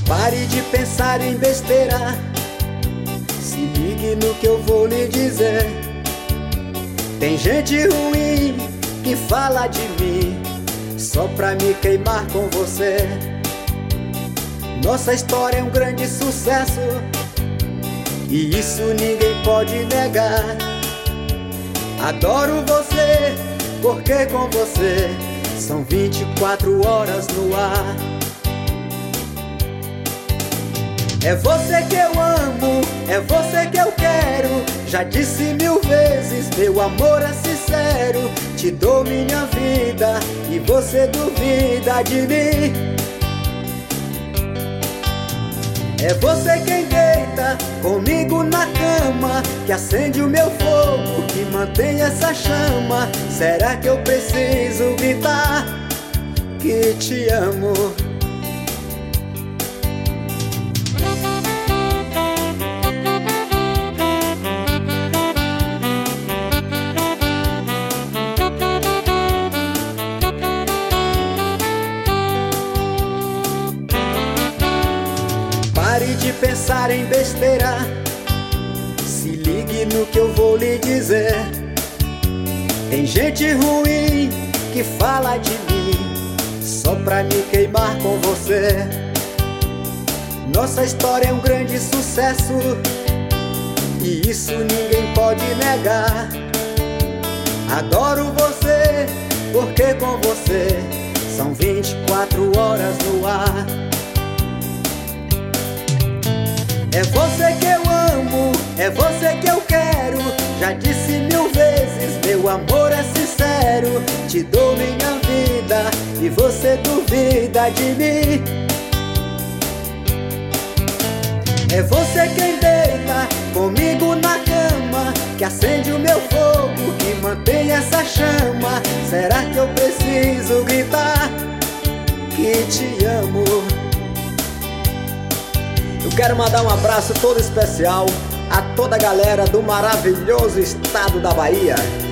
Pare de pensar em besteira, se ligue no que eu vou lhe dizer. Tem gente ruim que fala de mim só pra me queimar com você. Nossa história é um grande sucesso e isso ninguém pode negar. Adoro você, porque com você são 24 horas no ar. É você que eu amo, é você que eu quero. Já disse 1000 vezes, meu amor é sincero. Te dou minha vida e você duvida de mim. É você quem deita comigo na cama, que acende o meu fogo, que mantém essa chama. Será que eu preciso gritar que te amo? Pare de pensar em besteira, se ligue no que eu vou lhe dizer. Tem gente ruim que fala de mim só pra me queimar com você. Nossa história é um grande sucesso e isso ninguém pode negar. Adoro você, porque com você são 24 horas no ar. É você que eu amo, é você que eu quero. Já disse 1000 vezes, meu amor é sincero. Te dou minha vida e você duvida de mim. É você quem deita comigo na cama, que acende o meu fogo, que mantém essa chama. Será que eu preciso gritar que te amo? Eu quero mandar um abraço todo especial a toda a galera do maravilhoso estado da Bahia.